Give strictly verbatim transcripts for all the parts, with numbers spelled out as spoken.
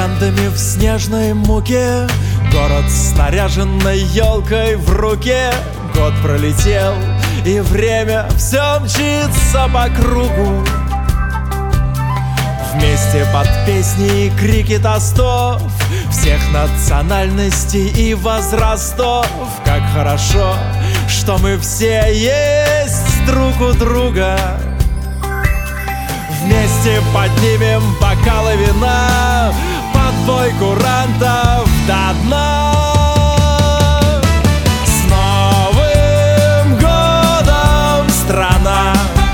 гирляндами в снежной муке, город с наряженной елкой в руке. Год пролетел, и время все мчится по кругу. Вместе под песни и крики тостов всех национальностей и возрастов. Как хорошо, что мы все есть друг у друга. Вместе поднимем бокалы вина под бой курантов до дна. С Новым годом, страна!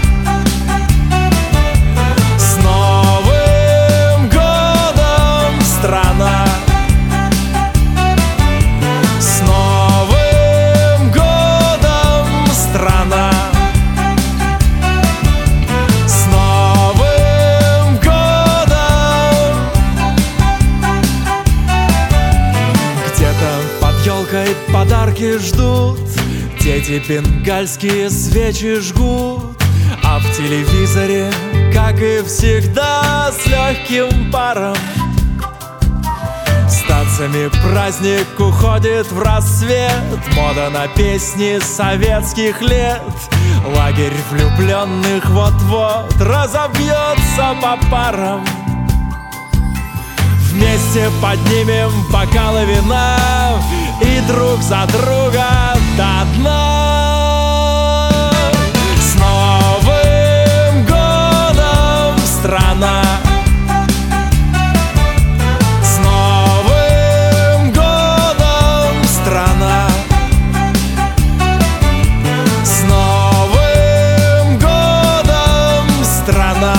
С Новым годом, страна! С Новым годом, страна! Подарки ждут, дети бенгальские свечи жгут, а в телевизоре, как и всегда, с легким паром с танцами праздник уходит в рассвет. Мода на песни советских лет. Лагерь влюбленных вот-вот разобьется по парам. Вместе поднимем бокалы вина и друг за друга до дна. С Новым годом, страна! С Новым годом, страна! С Новым годом, страна!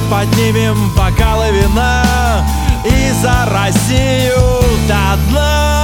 Поднимем бокалы вина и за Россию до дна.